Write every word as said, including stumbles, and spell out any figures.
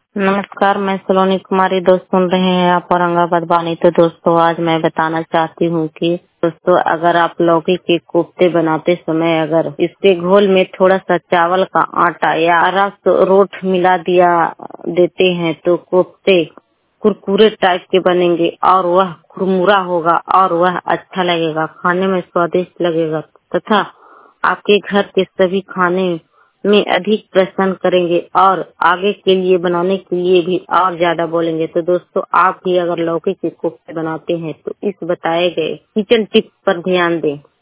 नमस्कार, मैं सलोनी कुमारी। दोस्त सुन रहे हैं आप औरंगाबाद बानी। तो दोस्तों, आज मैं बताना चाहती हूँ कि दोस्तों, अगर आप लौकी के कोफ्ते बनाते समय अगर इसके घोल में थोड़ा सा चावल का आटा या रस रोट मिला दिया देते हैं तो कोफ्ते कुरकुरे टाइप के बनेंगे और वह कुरमुरा होगा और वह अच्छा लगेगा, खाने में स्वादिष्ट लगेगा तथा आपके घर के सभी खाने में अधिक प्रसन्न करेंगे और आगे के लिए बनाने के लिए भी और ज्यादा बोलेंगे। तो दोस्तों, आप भी अगर लौकी के कोफ्ते बनाते हैं तो इस बताए गए किचन टिप्स पर ध्यान दें।